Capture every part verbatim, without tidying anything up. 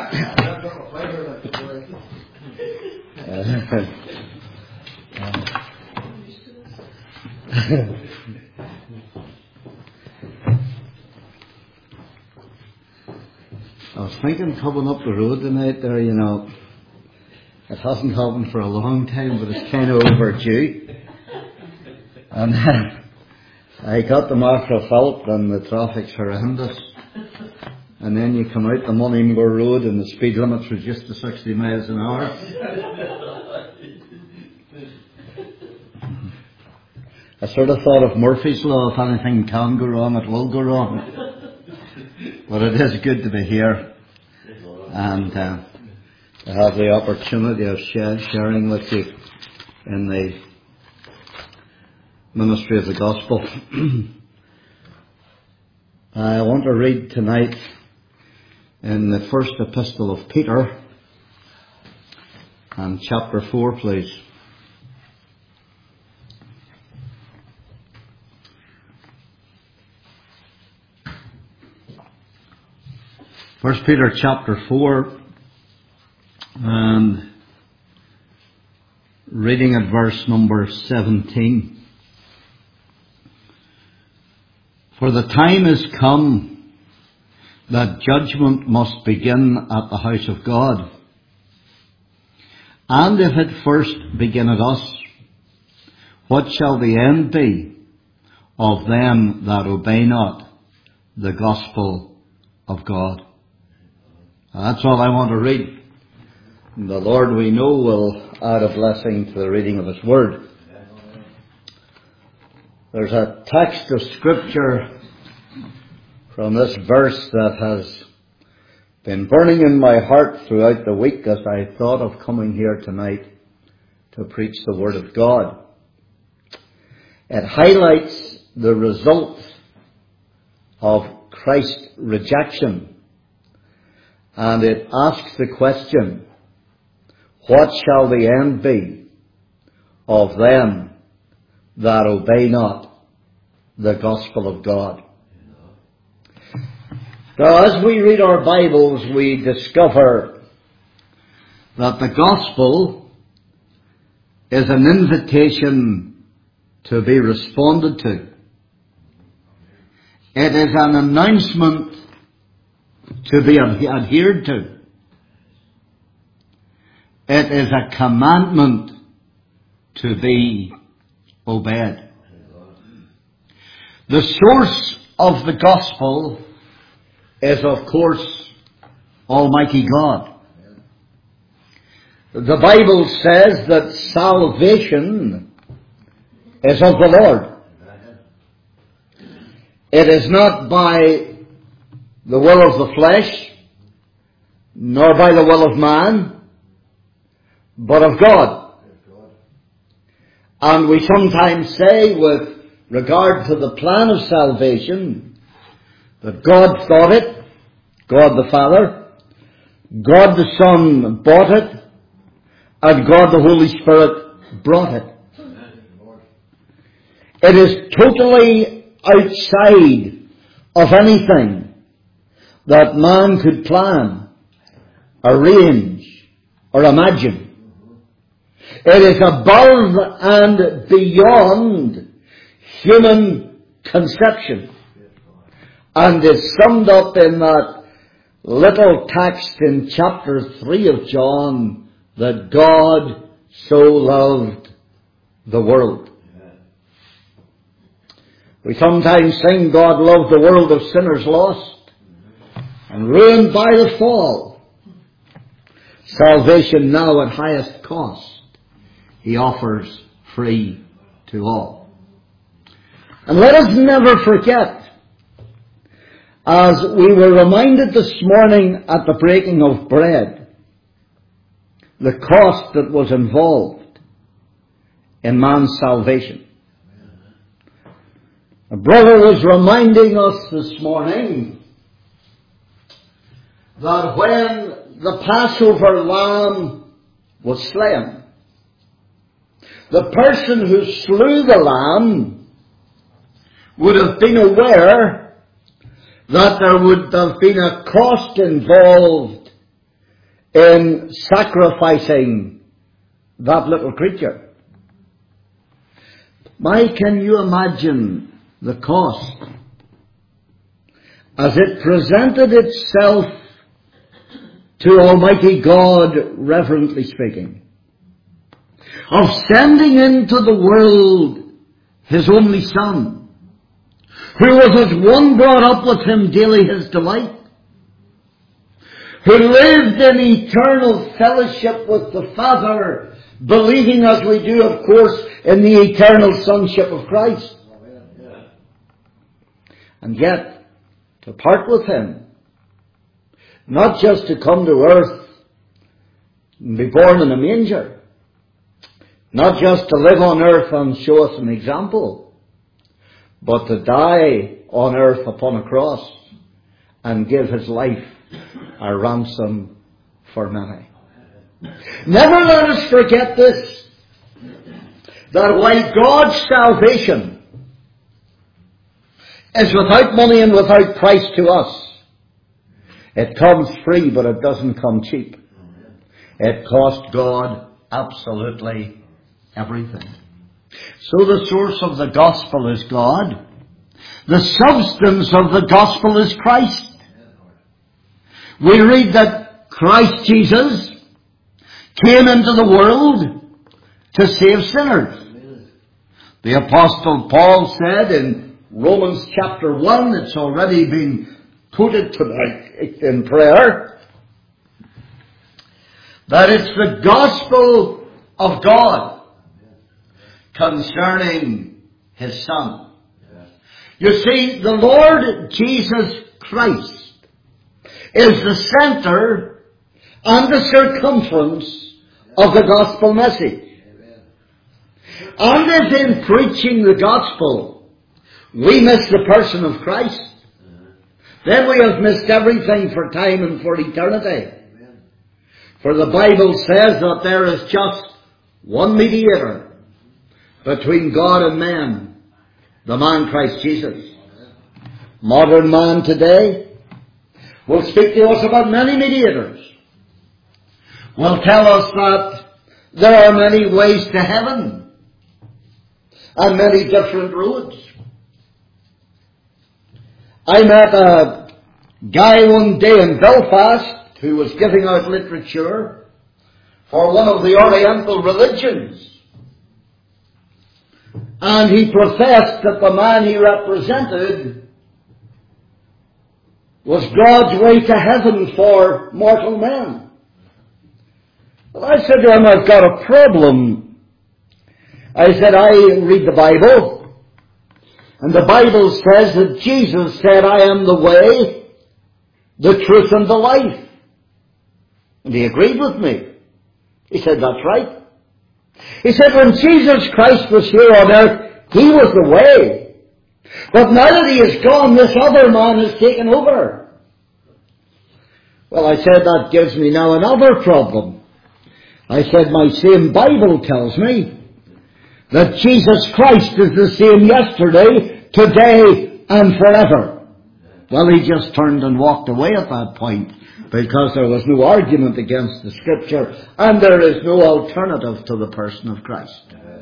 I was thinking coming up the road tonight there, you know, it hasn't happened for a long time, but it's kind of overdue. And uh, I got the Macrophalt and the traffic's horrendous. And then you come out the Moneymore Road and the speed limit's reduced to sixty miles an hour. I sort of thought of Murphy's Law, if anything can go wrong, it will go wrong. But it is good to be here and uh, to have the opportunity of sharing with you in the ministry of the gospel. I want to read tonight in the first epistle of Peter and chapter four, please. First Peter chapter four, and reading at verse number seventeen. For the time is come that judgment must begin at the house of God. And if it first begin at us, what shall the end be of them that obey not the gospel of God? That's all I want to read. The Lord, we know, will add a blessing to the reading of His Word. There's a text of Scripture from this verse that has been burning in my heart throughout the week as I thought of coming here tonight to preach the Word of God. It highlights the result of Christ's rejection. And it asks the question, what shall the end be of them that obey not the gospel of God? Now, as we read our Bibles, we discover that the gospel is an invitation to be responded to. It is an announcement to be adhered to. It is a commandment to be obeyed. The source of the gospel is, of course, Almighty God. The Bible says that salvation is of the Lord. It is not by the will of the flesh, nor by the will of man, but of God. And we sometimes say with regard to the plan of salvation that God thought it, God the Father, God the Son bought it, and God the Holy Spirit brought it. It is totally outside of anything that man could plan, arrange, or imagine. It is above and beyond human conception, and is summed up in that little text in chapter three of John, that God so loved the world. We sometimes sing, God loved the world of sinners lost and ruined by the fall. Salvation now at highest cost He offers free to all. And let us never forget, as we were reminded this morning at the breaking of bread, the cost that was involved in man's salvation. A brother was reminding us this morning that when the Passover lamb was slain, the person who slew the lamb would have been aware that there would have been a cost involved in sacrificing that little creature. My, can you imagine the cost as it presented itself to Almighty God, reverently speaking, of sending into the world His only Son, who was as one brought up with Him daily His delight, who lived in eternal fellowship with the Father, believing as we do, of course, in the eternal sonship of Christ. And yet, to part with Him, not just to come to earth and be born in a manger, not just to live on earth and show us an example, but to die on earth upon a cross and give His life a ransom for many. Never let us forget this, that while God's salvation is without money and without price to us, it comes free, but it doesn't come cheap. It cost God absolutely everything. So the source of the gospel is God. The substance of the gospel is Christ. We read that Christ Jesus came into the world to save sinners. The Apostle Paul said in Romans chapter one, it's already been quoted tonight in prayer, that it's the gospel of God concerning His Son. You see, the Lord Jesus Christ is the center and the circumference of the gospel message. And if in preaching the gospel we miss the person of Christ, then we have missed everything for time and for eternity. For the Bible says that there is just one mediator between God and man, the man Christ Jesus. Modern man today will speak to us about many mediators. Will tell us that there are many ways to heaven and many different roads. I met a guy one day in Belfast who was giving out literature for one of the Oriental religions. And he professed that the man he represented was God's way to heaven for mortal men. Well, I said to him, I've got a problem. I said, I read the Bible. And the Bible says that Jesus said, I am the way, the truth, and the life. And he agreed with me. He said, that's right. He said, when Jesus Christ was here on earth, He was the way. But now that He is gone, this other man has taken over. Well, I said, that gives me now another problem. I said, my same Bible tells me that Jesus Christ is the same yesterday, today, and forever. Well, he just turned and walked away at that point because there was no argument against the Scripture and there is no alternative to the person of Christ.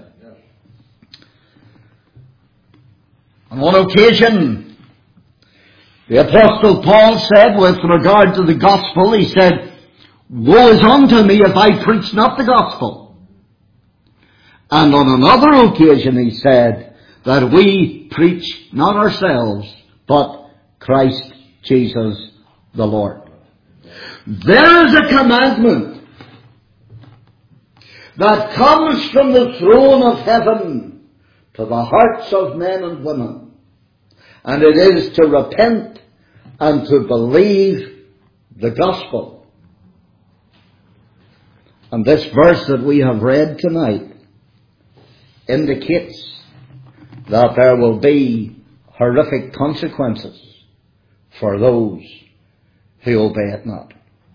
On one occasion, the Apostle Paul said with regard to the gospel, he said, woe is unto me if I preach not the gospel. And on another occasion he said that we preach not ourselves, but Christ Jesus the Lord. There is a commandment that comes from the throne of heaven to the hearts of men and women. And it is to repent and to believe the gospel. And this verse that we have read tonight indicates that there will be horrific consequences for those who obey it not.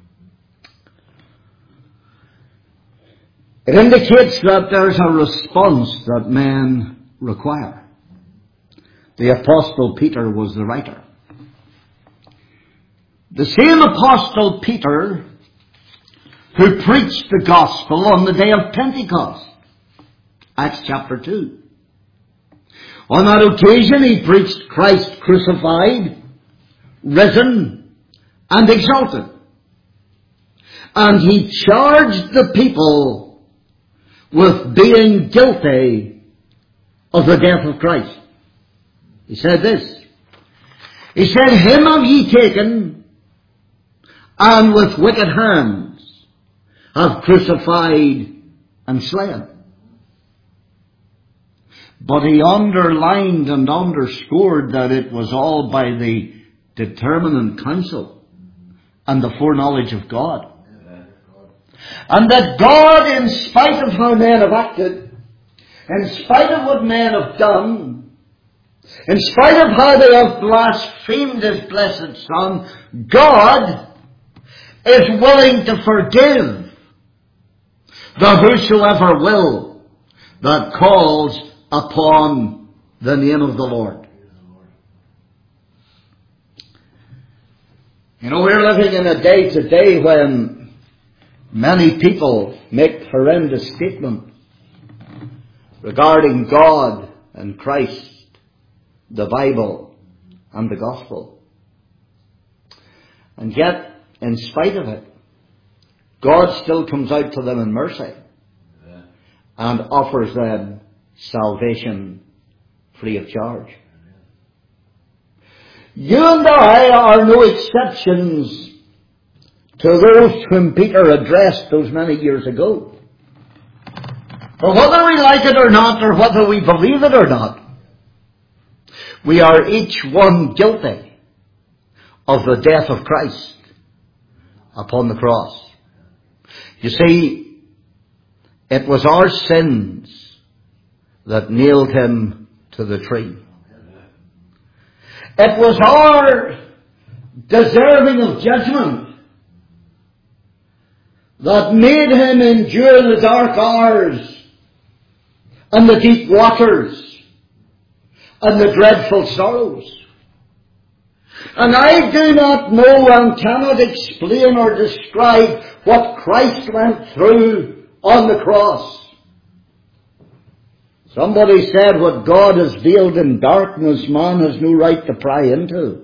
It indicates that there's a response that men require. The Apostle Peter was the writer. The same Apostle Peter who preached the gospel on the day of Pentecost. Acts chapter two. On that occasion he preached Christ crucified, risen, and exalted. And he charged the people with being guilty of the death of Christ. He said this. He said, him have ye taken, and with wicked hands have crucified and slain. But he underlined and underscored that it was all by the determinate counsel and the foreknowledge of God. And that God, in spite of how men have acted, in spite of what men have done, in spite of how they have blasphemed His blessed Son, God is willing to forgive the whosoever will that calls upon the name of the Lord. You know, we're living in a day today when many people make horrendous statements regarding God and Christ, the Bible and the gospel. And yet, in spite of it, God still comes out to them in mercy and offers them salvation free of charge. You and I are no exceptions to those whom Peter addressed those many years ago. For whether we like it or not, or whether we believe it or not, we are each one guilty of the death of Christ upon the cross. You see, it was our sins that nailed Him to the tree. It was our deserving of judgment that made Him endure the dark hours and the deep waters and the dreadful sorrows. And I do not know and cannot explain or describe what Christ went through on the cross. Somebody said, what God has veiled in darkness, man has no right to pry into.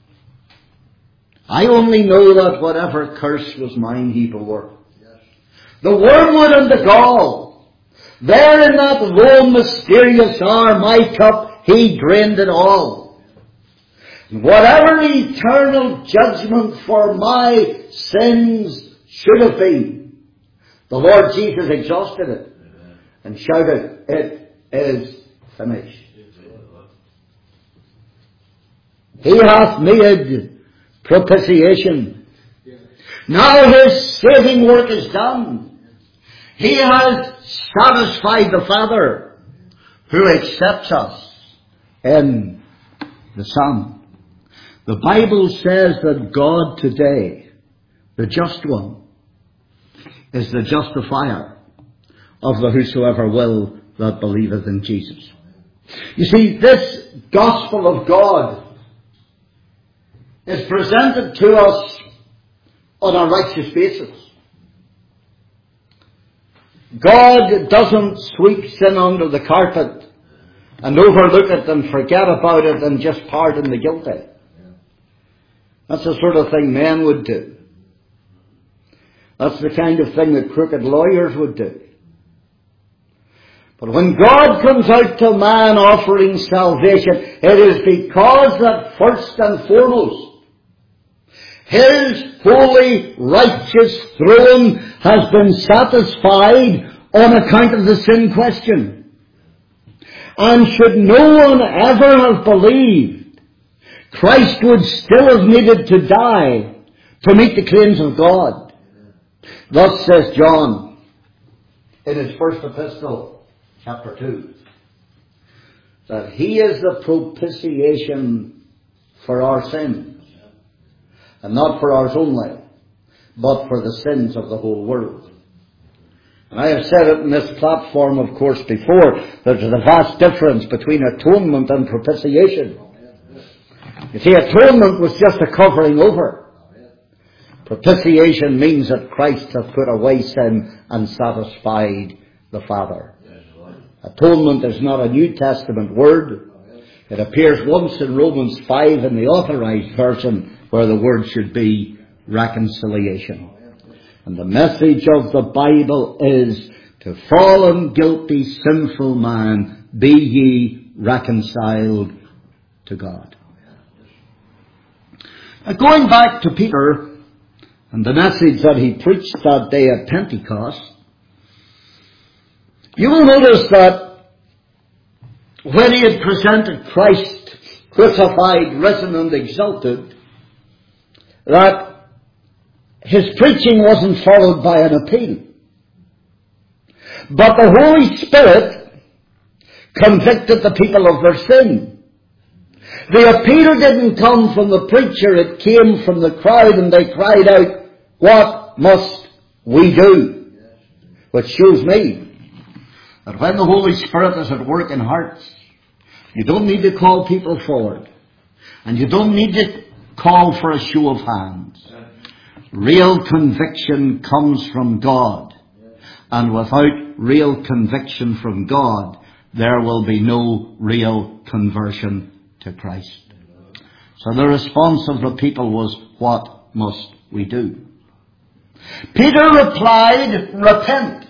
I only know that whatever curse was mine, He bore. The wormwood and the gall, there in that low mysterious hour, my cup, He drained it all. And whatever eternal judgment for my sins should have been, the Lord Jesus exhausted it and shouted, it is finished. He hath made propitiation. Now His saving work is done. He has satisfied the Father who accepts us in the Son. The Bible says that God today, the just one, is the justifier of the whosoever will that believeth in Jesus. You see, this gospel of God is presented to us on a righteous basis. God doesn't sweep sin under the carpet and overlook it and forget about it and just pardon the guilty. That's the sort of thing men would do. That's the kind of thing that crooked lawyers would do. But when God comes out to man offering salvation, it is because that first and foremost, His holy, righteous throne has been satisfied on account of the sin question. And should no one ever have believed Christ would still have needed to die to meet the claims of God. Thus says John in his first epistle, chapter two, that He is the propitiation for our sins, and not for ours only, but for the sins of the whole world. And I have said it in this platform, of course, before, there's a vast difference between atonement and propitiation. You see, atonement was just a covering over. Propitiation means that Christ hath put away sin and satisfied the Father. Atonement is not a New Testament word. It appears once in Romans five in the Authorized Version, where the word should be reconciliation. And the message of the Bible is, to fallen, guilty, sinful man, be ye reconciled to God. Now, going back to Peter and the message that he preached that day at Pentecost, you will notice that when he had presented Christ crucified, risen and exalted, that his preaching wasn't followed by an appeal. But the Holy Spirit convicted the people of their sin. The appeal didn't come from the preacher, it came from the crowd, and they cried out, "What must we do?" Which shows me that when the Holy Spirit is at work in hearts, you don't need to call people forward. And you don't need to call for a show of hands. Real conviction comes from God. And without real conviction from God, there will be no real conversion to Christ. So the response of the people was, "What must we do?" Peter replied, "Repent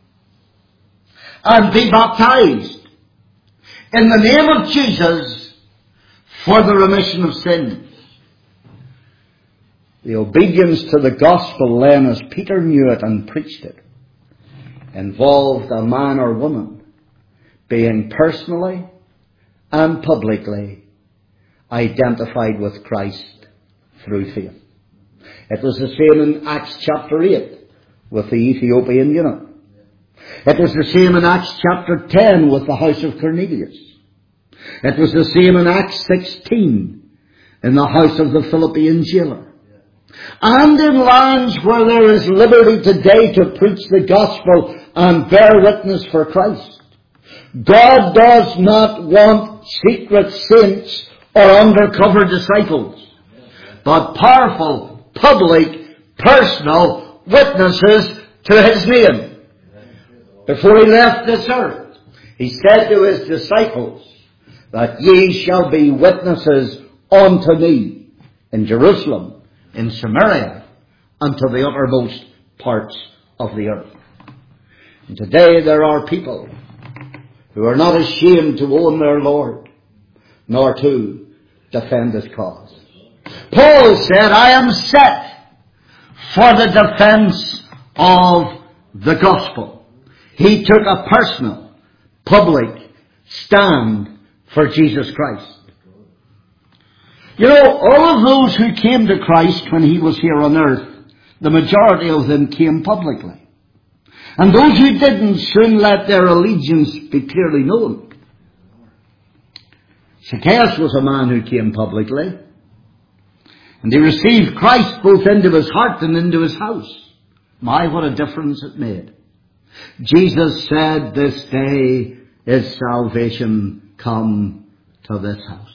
and be baptized in the name of Jesus for the remission of sins." The obedience to the gospel then, as Peter knew it and preached it, involved a man or woman being personally and publicly identified with Christ through faith. It was the same in Acts chapter eight with the Ethiopian eunuch. It was the same in Acts chapter ten with the house of Cornelius. It was the same in Acts sixteen in the house of the Philippian jailer. And in lands where there is liberty today to preach the gospel and bear witness for Christ. God does not want secret saints or undercover disciples, but powerful, public, personal witnesses to His name. Before He left this earth, He said to His disciples that ye shall be witnesses unto me in Jerusalem, in Samaria, unto the uttermost parts of the earth. And today there are people who are not ashamed to own their Lord, nor to defend His cause. Paul said, "I am set for the defense of the gospel." He took a personal, public stand for Jesus Christ. You know, all of those who came to Christ when He was here on earth, the majority of them came publicly. And those who didn't soon let their allegiance be clearly known. Zacchaeus was a man who came publicly. And he received Christ both into his heart and into his house. My, what a difference it made. Jesus said, "This day is salvation come to this house."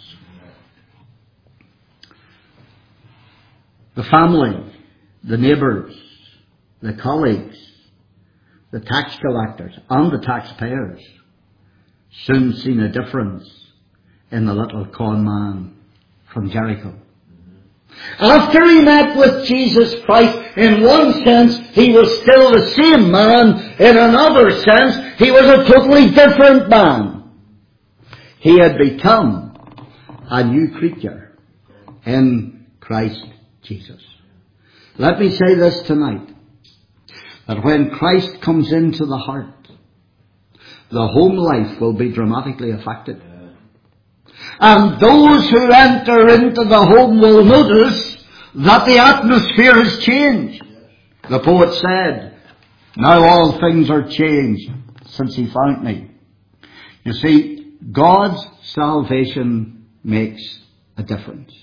The family, the neighbours, the colleagues, the tax collectors and the taxpayers soon seen a difference in the little con man from Jericho. After he met with Jesus Christ, in one sense he was still the same man. In another sense, he was a totally different man. He had become a new creature in Christ Jesus. Let me say this tonight, that when Christ comes into the heart, the home life will be dramatically affected. And those who enter into the home will notice that the atmosphere has changed. The poet said, "Now all things are changed since He found me." You see, God's salvation makes a difference.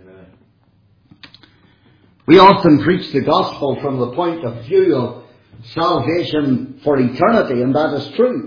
We often preach the gospel from the point of view of salvation for eternity, and that is true.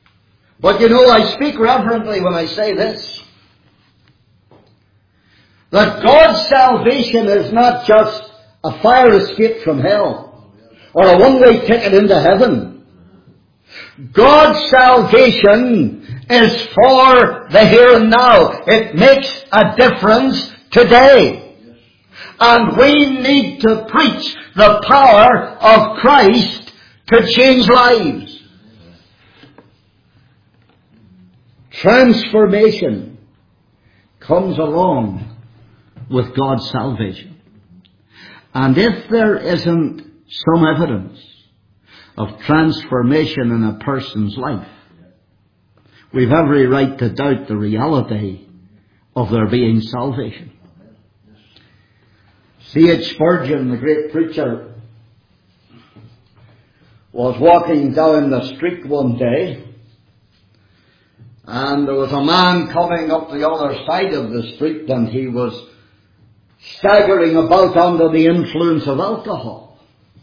But you know, I speak reverently when I say this, that God's salvation is not just a fire escape from hell or a one-way ticket into heaven. God's salvation is for the here and now. It makes a difference today. And we need to preach the power of Christ to change lives. Transformation comes along with God's salvation. And if there isn't some evidence of transformation in a person's life, we've every right to doubt the reality of there being salvation. C H Spurgeon, the great preacher, was walking down the street one day, and there was a man coming up the other side of the street, and he was staggering about under the influence of alcohol.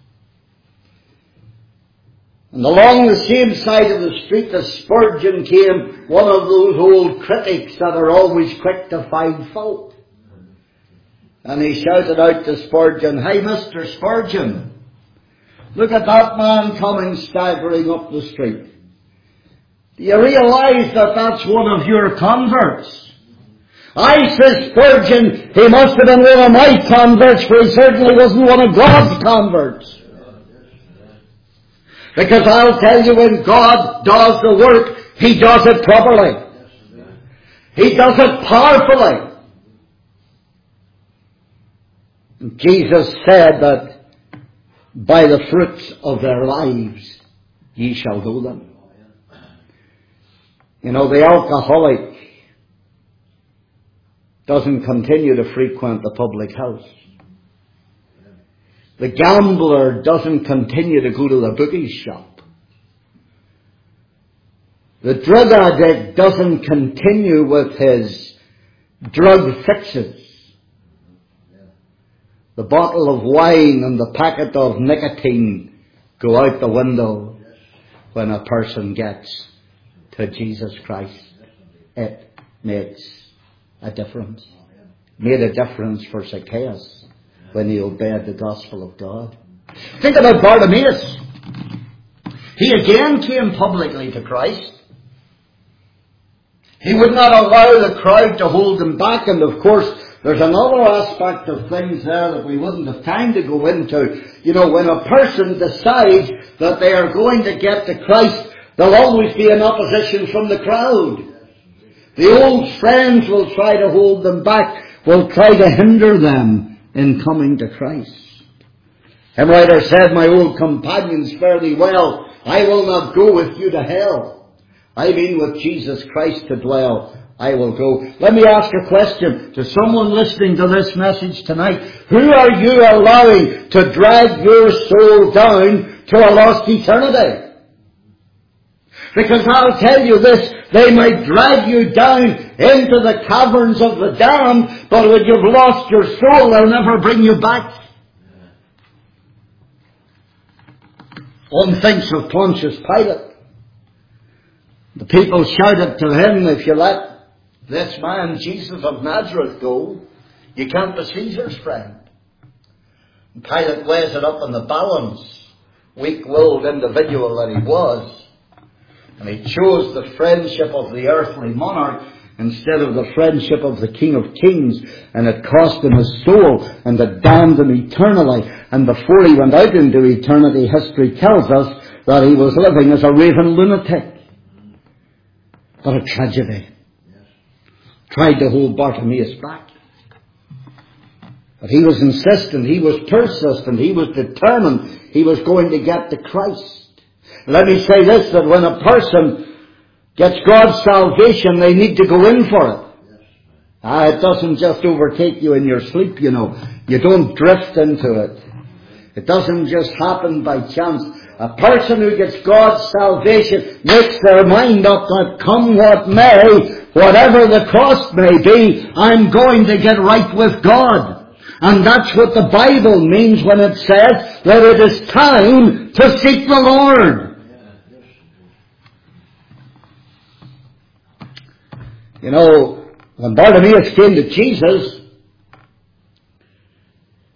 And along the same side of the street as Spurgeon came one of those old critics that are always quick to find fault. And he shouted out to Spurgeon, "Hey, Mister Spurgeon, look at that man coming staggering up the street. Do you realize that that's one of your converts?" "I," says Spurgeon, "he must have been one of my converts, for he certainly wasn't one of God's converts." Because I'll tell you, when God does the work, He does it properly. He does it powerfully. Jesus said that by the fruits of their lives ye shall know them. You know, the alcoholic doesn't continue to frequent the public house. The gambler doesn't continue to go to the bookie shop. The drug addict doesn't continue with his drug fixes. The bottle of wine and the packet of nicotine go out the window when a person gets to Jesus Christ. It makes a difference. Made a difference for Zacchaeus when he obeyed the gospel of God. Think about Bartimaeus. He again came publicly to Christ. He would not allow the crowd to hold him back, and of course there's another aspect of things there that we wouldn't have time to go into. You know, when a person decides that they are going to get to Christ, there'll always be an opposition from the crowd. The old friends will try to hold them back, will try to hinder them in coming to Christ. Hymn writer said, "My old companions, fare thee well. I will not go with you to hell. I mean with Jesus Christ to dwell. I will go." Let me ask a question to someone listening to this message tonight. Who are you allowing to drag your soul down to a lost eternity? Because I'll tell you this, they might drag you down into the caverns of the damned, but when you've lost your soul, they'll never bring you back. One thinks of Pontius Pilate. The people shouted to him, "If you let this man, Jesus of Nazareth, go, you can't be Caesar's friend." And Pilate weighs it up in the balance, weak-willed individual that he was. And he chose the friendship of the earthly monarch instead of the friendship of the King of Kings. And it cost him his soul, and it damned him eternally. And before he went out into eternity, history tells us that he was living as a raving lunatic. What a tragedy. Tried to hold Bartimaeus back. But he was insistent, he was persistent, he was determined he was going to get to Christ. Let me say this, that when a person gets God's salvation, they need to go in for it. Ah, it doesn't just overtake you in your sleep, you know. You don't drift into it. It doesn't just happen by chance. A person who gets God's salvation makes their mind up that come what may, whatever the cost may be, I'm going to get right with God. And that's what the Bible means when it says that it is time to seek the Lord. You know, when Bartimaeus came to Jesus,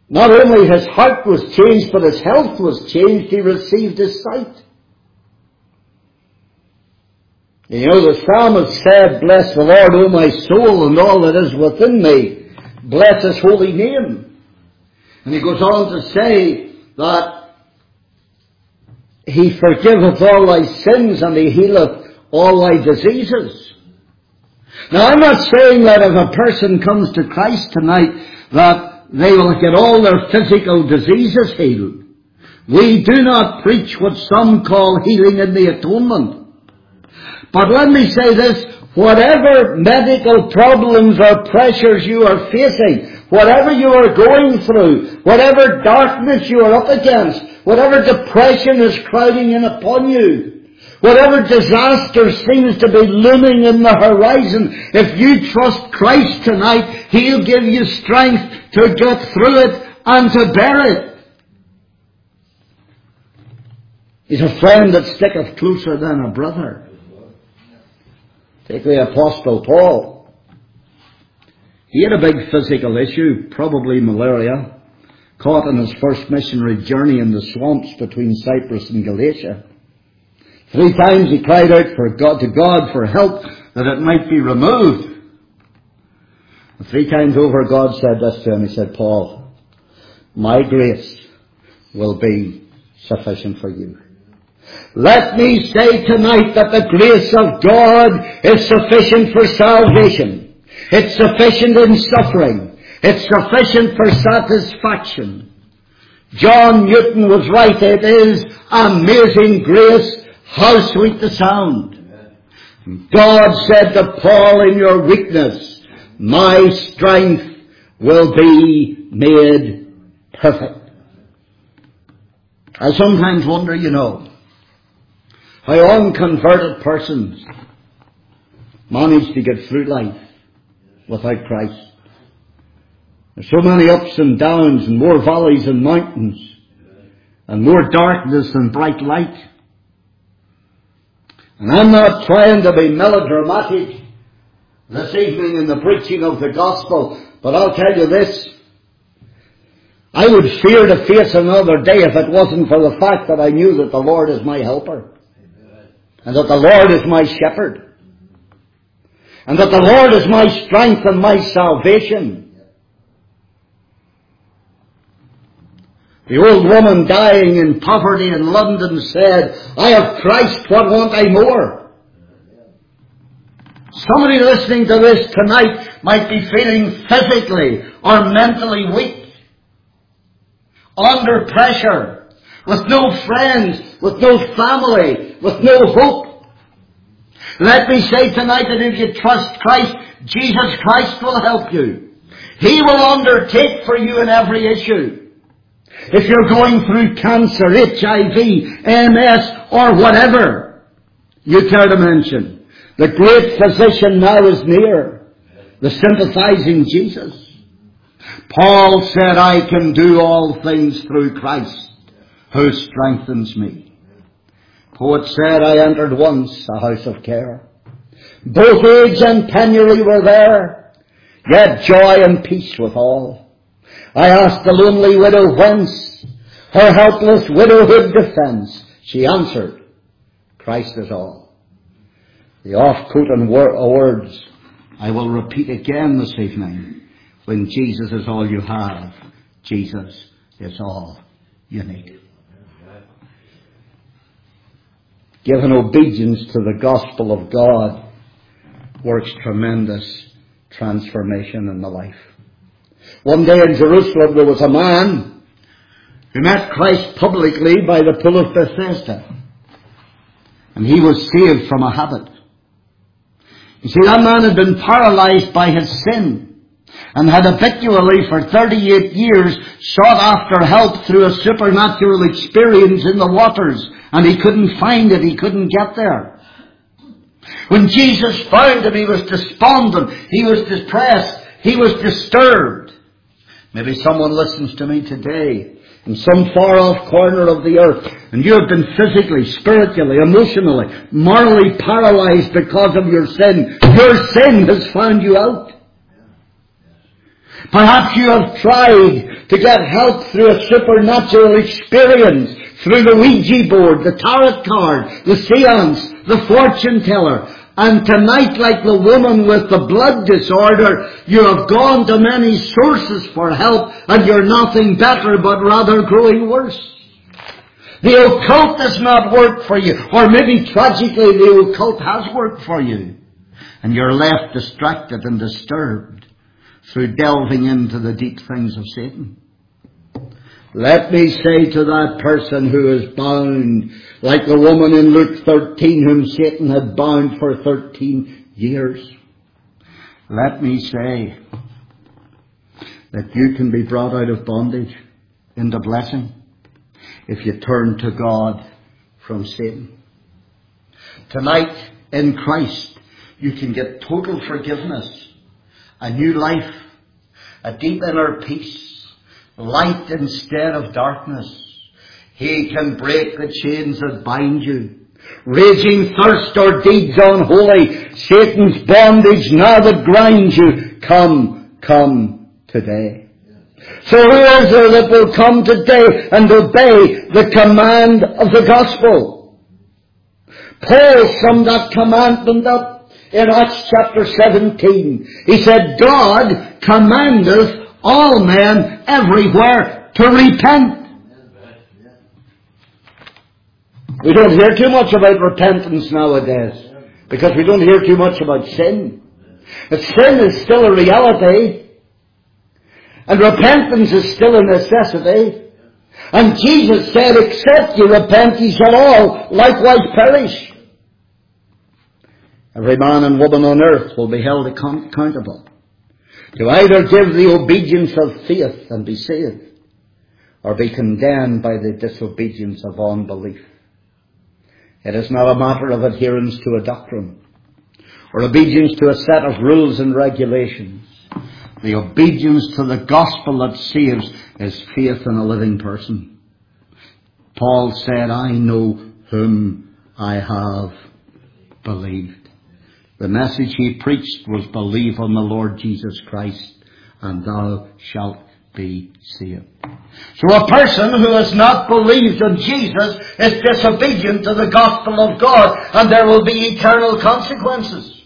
Not only his heart was changed, but his health was changed. He received his sight. You know, the psalmist said, "Bless the Lord, O my soul, and all that is within me. Bless his holy name." And he goes on to say that he forgiveth all thy sins and he healeth all thy diseases. Now, I'm not saying that if a person comes to Christ tonight that they will get all their physical diseases healed. We do not preach what some call healing in the atonement. But let me say this, whatever medical problems or pressures you are facing, whatever you are going through, whatever darkness you are up against, whatever depression is crowding in upon you, whatever disaster seems to be looming in the horizon, if you trust Christ tonight, He'll give you strength to get through it and to bear it. He's a friend that sticketh closer than a brother. Take the Apostle Paul. He had a big physical issue, probably malaria, caught on his first missionary journey in the swamps between Cyprus and Galatia. Three times he cried out for God, to God for help that it might be removed. And three times over God said this to him. He said, "Paul, my grace will be sufficient for you." Let me say tonight that the grace of God is sufficient for salvation. It's sufficient in suffering. It's sufficient for satisfaction. John Newton was right. It is amazing grace. How sweet the sound. God said to Paul, "In your weakness, my strength will be made perfect." I sometimes wonder, you know, how unconverted persons manage to get through life without Christ. There's so many ups and downs and more valleys and mountains and more darkness than bright light. And I'm not trying to be melodramatic this evening in the preaching of the gospel, but I'll tell you this. I would fear to face another day if it wasn't for the fact that I knew that the Lord is my helper. And that the Lord is my shepherd. And that the Lord is my strength and my salvation. The old woman dying in poverty in London said, "I have Christ, what want I more?" Somebody listening to this tonight might be feeling physically or mentally weak, under pressure, with no friends, with no family, with no hope. Let me say tonight that if you trust Christ, Jesus Christ will help you. He will undertake for you in every issue. If you're going through cancer, H I V, M S, or whatever you care to mention, the great physician now is near, the sympathizing Jesus. Paul said, "I can do all things through Christ who strengthens me." Poet said, "I entered once a house of care. Both age and penury were there, yet joy and peace withal. I asked the lonely widow whence her helpless widowhood defends. She answered, Christ is all." The oft-quoted words I will repeat again this evening. When Jesus is all you have, Jesus is all you need. Given obedience to the gospel of God works tremendous transformation in the life. One day in Jerusalem there was a man who met Christ publicly by the pool of Bethesda. And he was saved from a habit. You see, that man had been paralyzed by his sin and had habitually for thirty-eight years sought after help through a supernatural experience in the waters. And he couldn't find it. He couldn't get there. When Jesus found him, he was despondent. He was depressed. He was disturbed. Maybe someone listens to me today in some far-off corner of the earth, and you have been physically, spiritually, emotionally, morally paralyzed because of your sin. Your sin has found you out. Perhaps you have tried to get help through a supernatural experience, through the Ouija board, the tarot card, the seance, the fortune teller. And tonight, like the woman with the blood disorder, you have gone to many sources for help, and you're nothing better but rather growing worse. The occult does not work for you, or maybe tragically the occult has worked for you, and you're left distracted and disturbed through delving into the deep things of Satan. Let me say to that person who is bound, like the woman in Luke thirteen whom Satan had bound for thirteen years, let me say that you can be brought out of bondage into blessing if you turn to God from Satan. Tonight, in Christ, you can get total forgiveness, a new life, a deep inner peace, light instead of darkness. He can break the chains that bind you. Raging thirst or deeds unholy, Satan's bondage now that grinds you. Come, come today. So who is there that will come today and obey the command of the gospel? Paul summed that commandment up in Acts chapter seventeen. He said, God commandeth all men everywhere to repent. We don't hear too much about repentance nowadays, because we don't hear too much about sin. But sin is still a reality, and repentance is still a necessity. And Jesus said, except you repent, ye shall all likewise perish. Every man and woman on earth will be held accountable to either give the obedience of faith and be saved, or be condemned by the disobedience of unbelief. It is not a matter of adherence to a doctrine, or obedience to a set of rules and regulations. The obedience to the gospel that saves is faith in a living person. Paul said, I know whom I have believed. The message he preached was, believe on the Lord Jesus Christ, and thou shalt be saved. So a person who has not believed in Jesus is disobedient to the gospel of God, and there will be eternal consequences.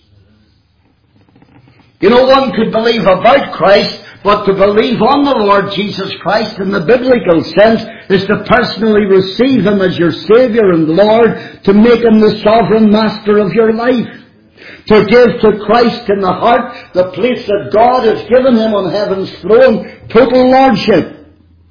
You know, one could believe about Christ, but to believe on the Lord Jesus Christ in the biblical sense is to personally receive Him as your Saviour and Lord, to make Him the sovereign master of your life. To give to Christ in the heart the place that God has given Him on heaven's throne, total lordship.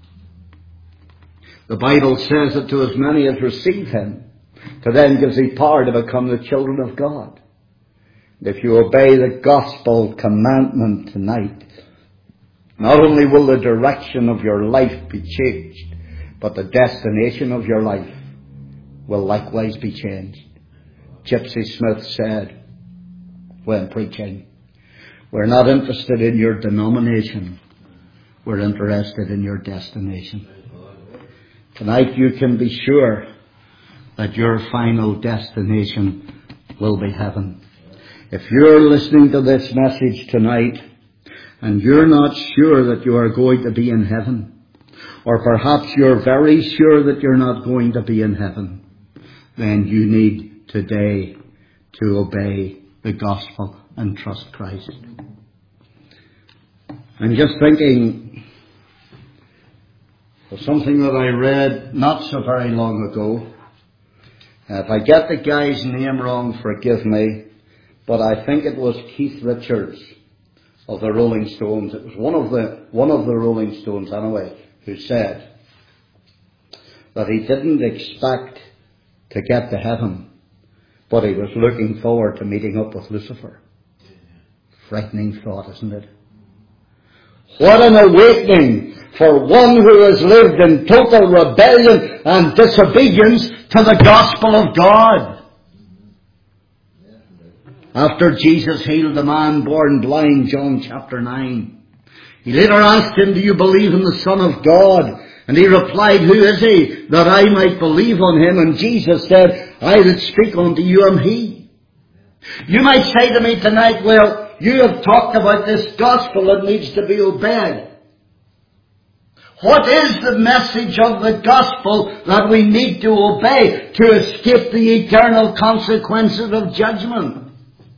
The Bible says that to as many as receive Him, to them gives He power to become the children of God. If you obey the gospel commandment tonight, not only will the direction of your life be changed, but the destination of your life will likewise be changed. Gypsy Smith said when preaching, we're not interested in your denomination, we're interested in your destination. Tonight you can be sure that your final destination will be heaven. If you're listening to this message tonight and you're not sure that you are going to be in heaven, or perhaps you're very sure that you're not going to be in heaven, then you need today to obey the gospel and trust Christ. I'm just thinking of something that I read not so very long ago. If I get the guy's name wrong, forgive me, but I think it was Keith Richards of the Rolling Stones. It was one of the one of the Rolling Stones anyway, who said that he didn't expect to get to heaven, but he was looking forward to meeting up with Lucifer. Frightening thought, isn't it? What an awakening for one who has lived in total rebellion and disobedience to the gospel of God. After Jesus healed the man born blind, John chapter nine, he later asked him, do you believe in the Son of God? And he replied, who is he, that I might believe on him? And Jesus said, I that speak unto you am he. You might say to me tonight, well, you have talked about this gospel that needs to be obeyed. What is the message of the gospel that we need to obey to escape the eternal consequences of judgment?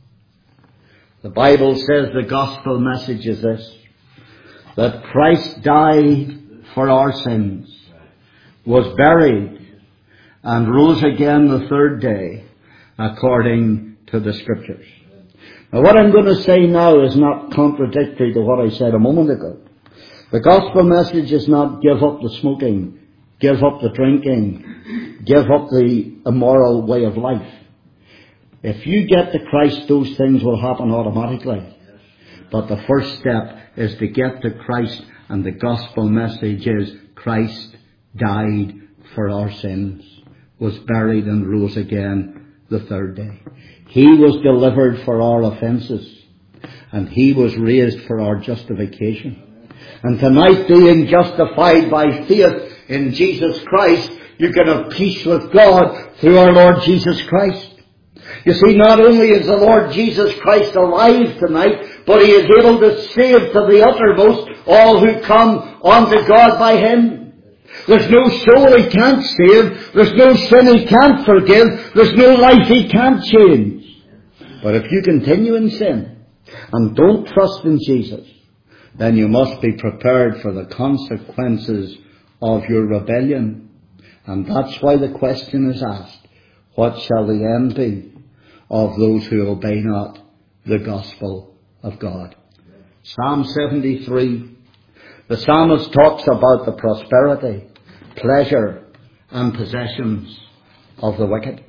The Bible says the gospel message is this: that Christ died for our sins, was buried, and rose again the third day, according to the Scriptures. Now, what I'm going to say now is not contradictory to what I said a moment ago. The gospel message is not give up the smoking, give up the drinking, give up the immoral way of life. If you get to Christ, those things will happen automatically. But the first step is to get to Christ, and the gospel message is Christ died for our sins, was buried and rose again the third day. He was delivered for our offences, and He was raised for our justification. And tonight, being justified by faith in Jesus Christ, you can have peace with God through our Lord Jesus Christ. You see, not only is the Lord Jesus Christ alive tonight, but He is able to save to the uttermost all who come unto God by Him. There's no soul He can't save. There's no sin He can't forgive. There's no life He can't change. But if you continue in sin and don't trust in Jesus, then you must be prepared for the consequences of your rebellion. And that's why the question is asked, what shall the end be of those who obey not the gospel of God? Psalm seventy-three, the psalmist talks about the prosperity, pleasure, and possessions of the wicked.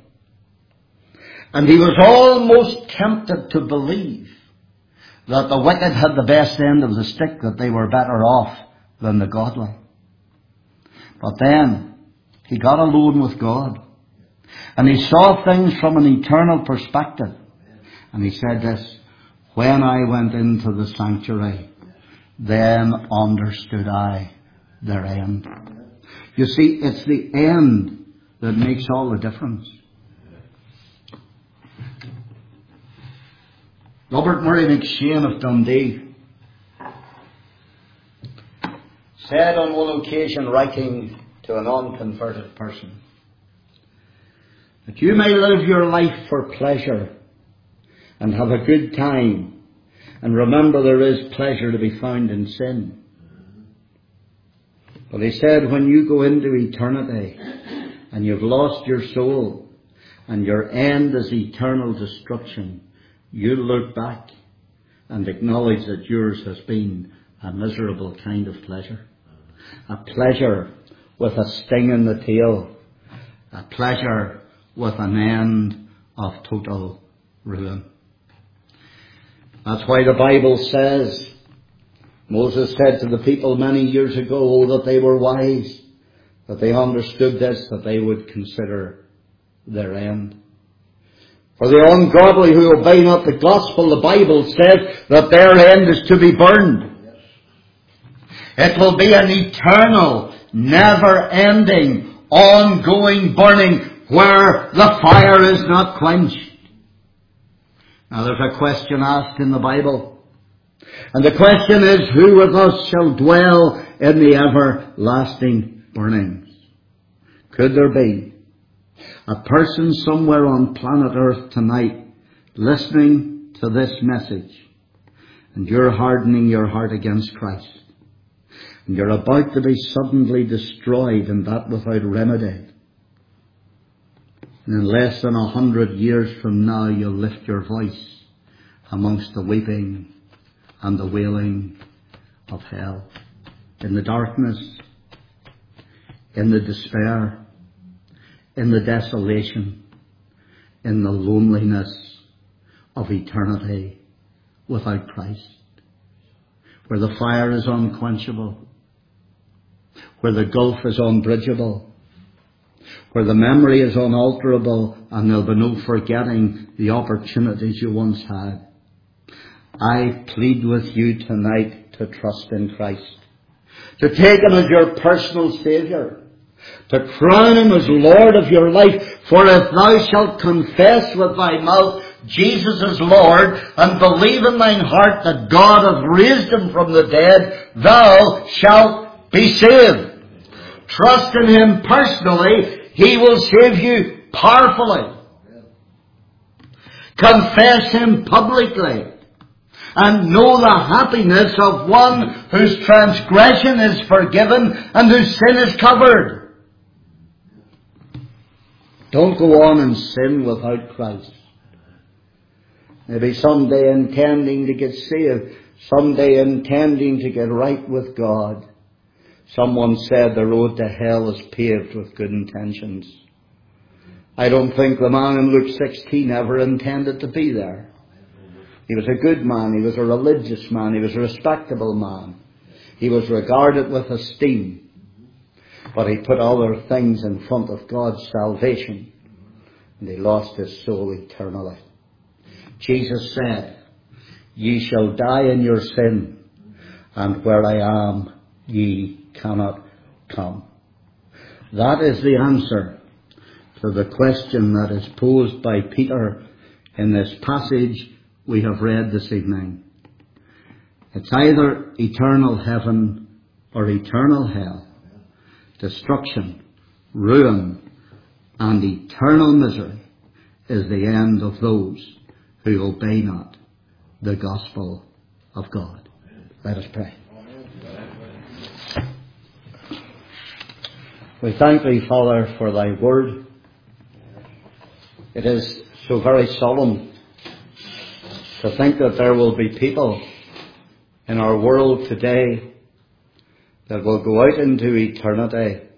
And he was almost tempted to believe that the wicked had the best end of the stick, that they were better off than the godly. But then he got alone with God, and he saw things from an eternal perspective. And he said this: when I went into the sanctuary, then understood I their end. You see, it's the end that makes all the difference. Robert Murray McShane of Dundee said on one occasion, writing to an unconverted person, that you may live your life for pleasure and have a good time, and remember there is pleasure to be found in sin. But he said, when you go into eternity and you've lost your soul and your end is eternal destruction, you look back and acknowledge that yours has been a miserable kind of pleasure. A pleasure with a sting in the tail. A pleasure with an end of total ruin. That's why the Bible says, Moses said to the people many years ago that they were wise, that they understood this, that they would consider their end. For the ungodly who obey not the gospel, the Bible says that their end is to be burned. It will be an eternal, never-ending, ongoing burning where the fire is not quenched. Now there's a question asked in the Bible. And the question is, who of us shall dwell in the everlasting burnings? Could there be a person somewhere on planet Earth tonight listening to this message, and you're hardening your heart against Christ, and you're about to be suddenly destroyed, and that without remedy, and in less than a hundred years from now you'll lift your voice amongst the weeping and the wailing of hell, in the darkness, in the despair, in the desolation, in the loneliness of eternity without Christ, where the fire is unquenchable, where the gulf is unbridgeable, where the memory is unalterable, and there'll be no forgetting the opportunities you once had. I plead with you tonight to trust in Christ, to take Him as your personal Saviour, to crown him as Lord of your life. For if thou shalt confess with thy mouth Jesus is Lord, and believe in thine heart that God hath raised him from the dead, thou shalt be saved. Trust in him personally, he will save you powerfully. Confess him publicly, and know the happiness of one whose transgression is forgiven and whose sin is covered. Don't go on in sin without Christ. Maybe someday intending to get saved, someday intending to get right with God. Someone said the road to hell is paved with good intentions. I don't think the man in Luke sixteen ever intended to be there. He was a good man, he was a religious man, he was a respectable man. He was regarded with esteem. But he put other things in front of God's salvation, and he lost his soul eternally. Jesus said, ye shall die in your sin, and where I am, ye cannot come. That is the answer to the question that is posed by Peter in this passage we have read this evening. It's either eternal heaven or eternal hell. Destruction, ruin, and eternal misery is the end of those who obey not the gospel of God. Let us pray. We thank thee, Father, for thy word. It is so very solemn to think that there will be people in our world today that will go out into eternity